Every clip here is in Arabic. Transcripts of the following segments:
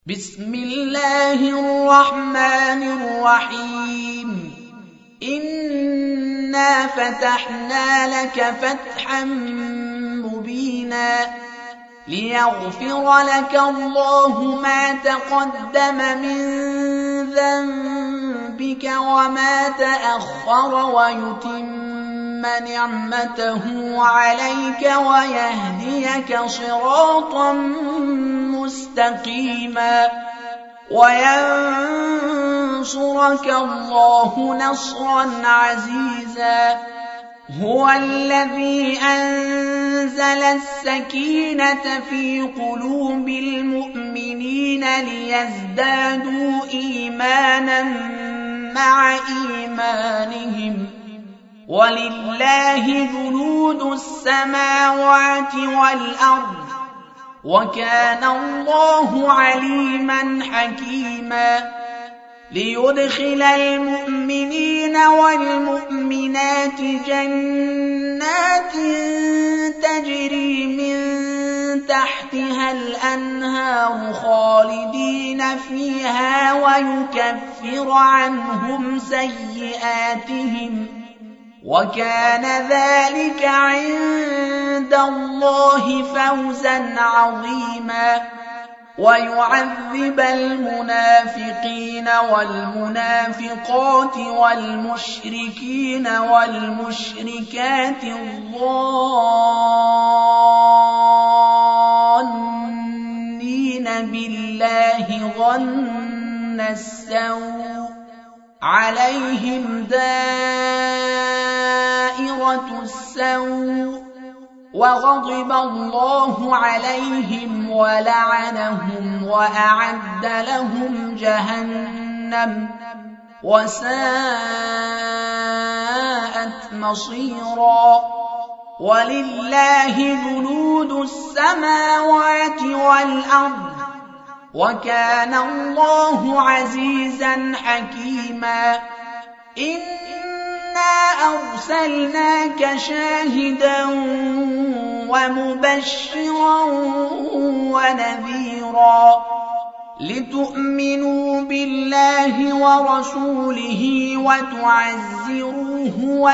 بسم الله الرحمن الرحيم إنا فتحنا لك فتحا مبينا ليغفر لك الله ما تقدم من ذنبك وما تأخر ويتم نعمته عليك ويهديك صراطا مستقيما وينصرك الله نصرا عزيزا. هو الذي أنزل السكينة في قلوب المؤمنين ليزدادوا إيمانا مع إيمانهم ولله جنود السماوات والأرض وكان الله عليما حكيما. ليدخل المؤمنين والمؤمنات جنات تجري من تحتها الأنهار خالدين فيها ويكفر عنهم سيئاتهم وكان ذلك عند الله فوزا عظيما. ويعذب المنافقين والمنافقات والمشركين والمشركات الظانين بالله ظن السوء عليهم دائرة السوء وغضب الله عليهم ولعنهم وأعد لهم جهنم وساءت مصيرا. ولله جنود السماوات والأرض وكان الله عزيزا حكيما. إنا أرسلناك شاهدا ومبشرا ونذيرا لتؤمنوا بالله ورسوله وتعزروه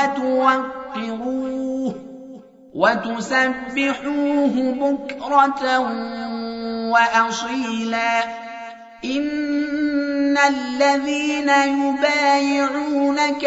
وتوقروه وتسبحوه بكرة وأصيلا. إن الذين يبايعونك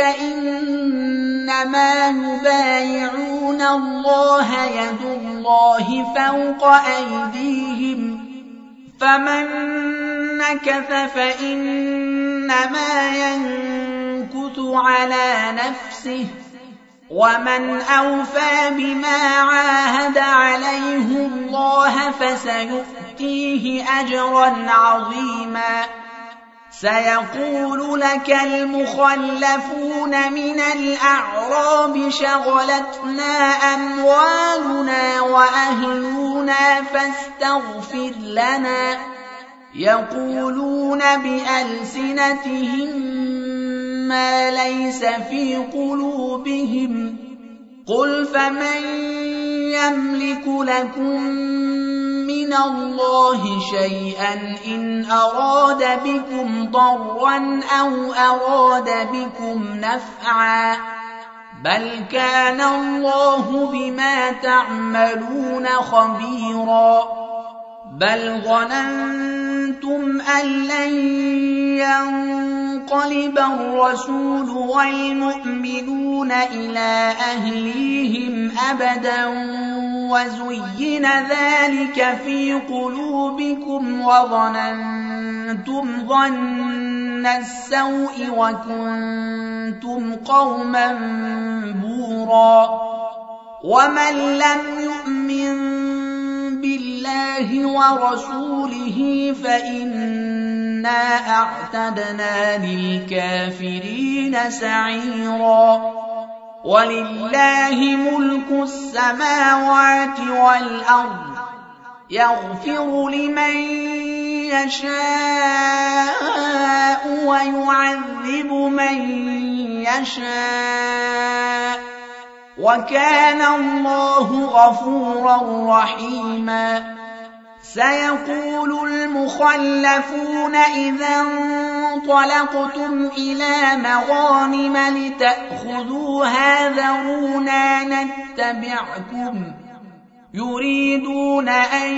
إنما يبايعون الله يد الله فوق أيديهم فمن نكث فإنما ينكث على نفسه ومن أوفى بما عاهد عليه الله فسيؤتيه أجرا عظيما. سيقول لك المخلفون من الأعراب شغلتنا أموالنا وأهلنا فاستغفر لنا يقولون بألسنتهم ما ليس في قلوبهم قل فمن يملك لكم من الله شيئا إن أراد بكم ضرا أو أراد بكم نفعا بل كان الله بما تعملون خبيرا. بل ظننتم أن لن ينقلب الرسول والمؤمنون إلى أهليهم أبدا وزين ذلك في قلوبكم وظننتم ظن السوء وكنتم قوما بورا. ومن لم يؤمن بالله ورسوله فإنا أعتدنا للكافرين سعيرا. ولله ملك السماوات والأرض يغفر لمن يشاء ويعذب من يشاء وكان الله غفورا رحيما. سيقول المخلفون إذا انطلقتم إلى مغانم لتأخذوها ذرونا نتبعكم يريدون أن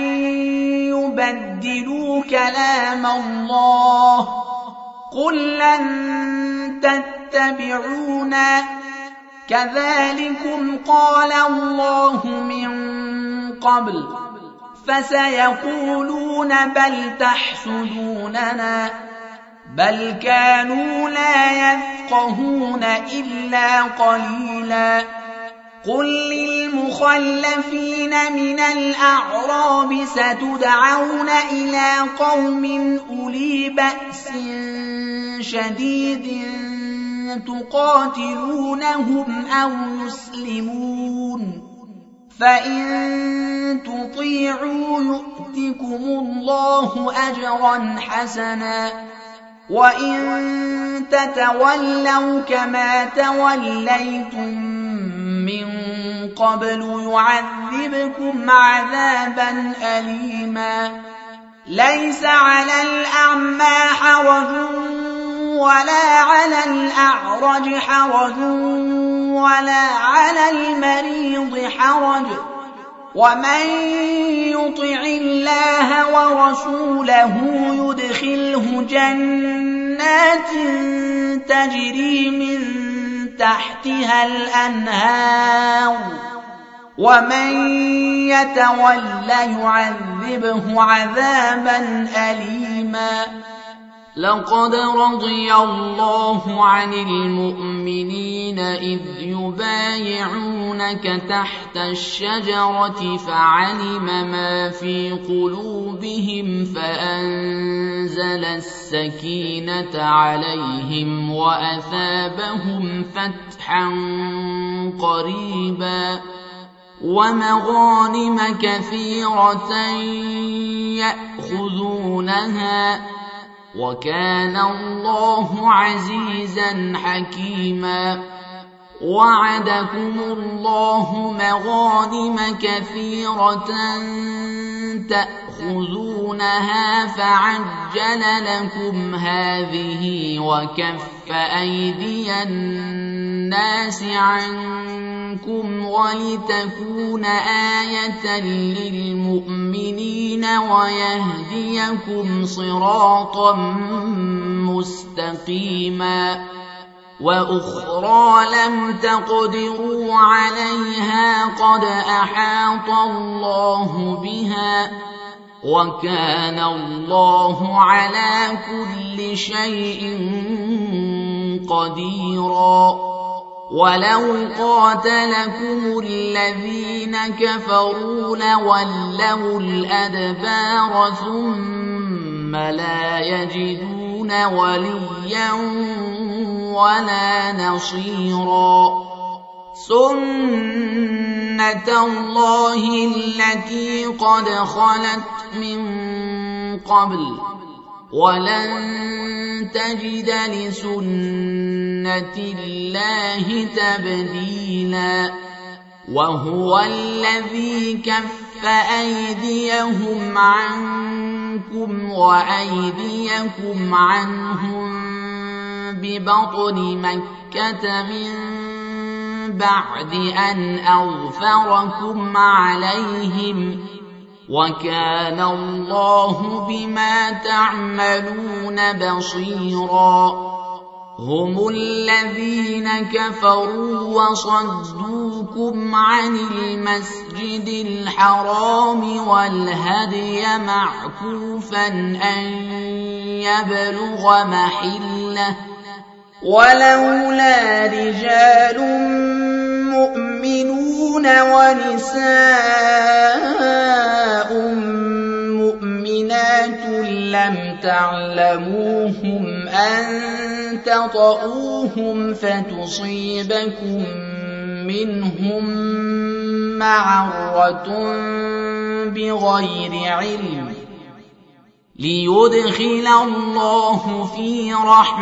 يبدلوا كلام الله قل لن تتبعونا كذلكم قال الله من قبل فسيقولون بل تحسدوننا بل كانوا لا يفقهون إلا قليلا قل للمخلفين من الأعراب ستدعون إلى قوم أولي بأس شديد تقاتلونهم أو يسلمون فإن تطيعوا يؤتكم الله أجرا حسنا وإن تتولوا كما توليتم من قبل يعذبكم عذابا أليما ليس على الأعمى حرج ولا على الأعرج حرج ولا على المريض حرج ومن يطع الله ورسوله يدخله جنات تجري من تحتها الأنهار ومن يتول يعذبه عذابا أليما لقد رضي الله عن المؤمنين إذ يبايعونك تحت الشجرة فعلم ما في قلوبهم فأنزل السكينة عليهم وأثابهم فتحا قريبا ومغانم كثيرة يأخذونها وكان الله عزيزا حكيما وعدكم الله مغانم كثيرة تأخذونها فعجل لكم هذه وكف أيدي الناس عنكم ولتكون آية للمؤمنين ويهديكم صراطا مستقيما وأخرى لم تقدروا عليها قد أحاط الله بها وكان الله على كل شيء قديرا ولو قاتلكم الذين كفروا لولوا الأدبار ثم لا يجدون وليا ولا نصيرا سنة الله التي قد خلت من قبل ولن تجد لسنة الله تبديلا وهو الذي كف أيديهم عنكم وأيديكم عنهم ببطن مكة من بعد أن أغفركم عليهم وكان الله بما تعملون بصيرا هم الذين كفروا وصدوكم عن المسجد الحرام والهدي معكوفا أن يبلغ محله ولولا رجال مؤمنون ونساء مؤمنات لم تعلموهم أن تطؤوهم فتصيبكم منهم معرة بغير علم ليدخل الله في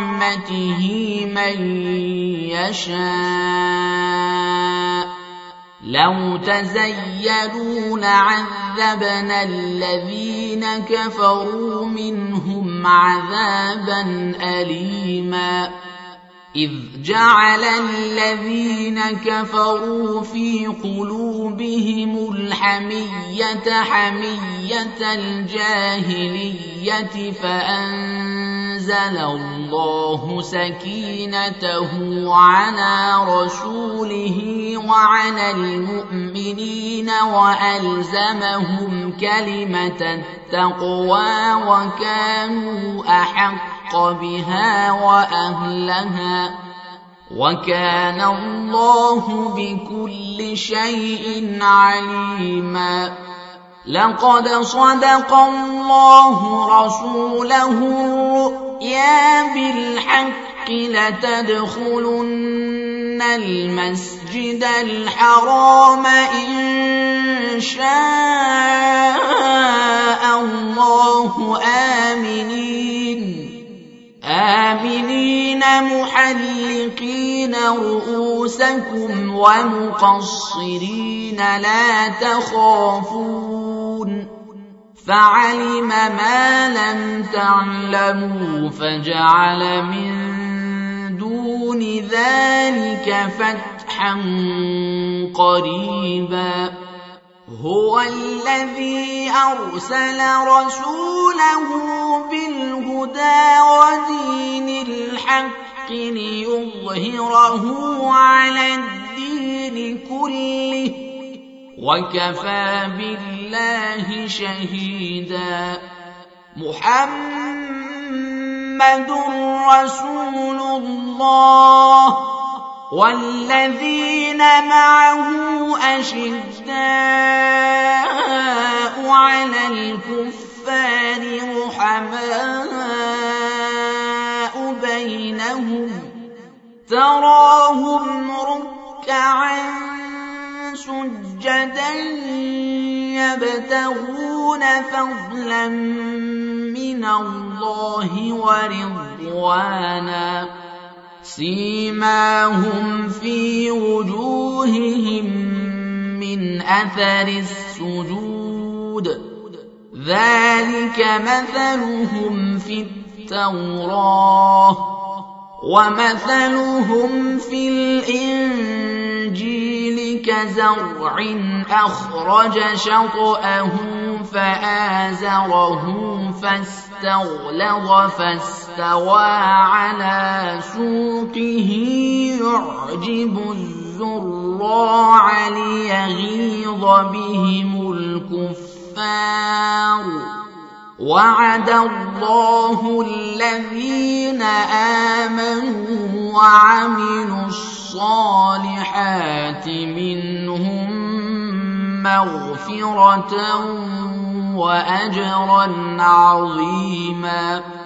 رحمته من يشاء لو تزيلوا لعذبنا الذين كفروا منهم عذابا أليما إذ جعل الذين كفروا في قلوبهم الحمية حمية الجاهلية فأنزل الله سكينته على رسوله وعلى المؤمنين وألزمهم كلمة التقوى وكانوا أحق بها وأهلها وكان الله بكل شيء عليما لقد صدق الله رسوله الرؤيا بالحق لتدخلن المسجد الحرام إن شاء الله آمنين محلقين رؤوسكم ومقصرين لا تخافون فعلم ما لم تعلموا فجعل من دون ذلك فتحا قريبا هو الذي أرسل رسوله بالهدى ودين الحق ليظهره على الدين كله وكفى بالله شهيدا محمد رسول الله والذين معه أشداء على الكفار رحماء بينهم تراهم ركعا سجدا يبتغون فضلا من الله ورضوانا سيماهم في وجوههم من أثر السجود ذلك مثلهم في التوراة ومثلهم في الإنجيل كزرع أخرج شطأه فآزره فاستغلظ فاستوى على سوقه يعجب الزراع ليغيظ بهم الكفار وعد الله الذين آمنوا وعملوا الصالحات منهم مغفرة وأجرا عظيما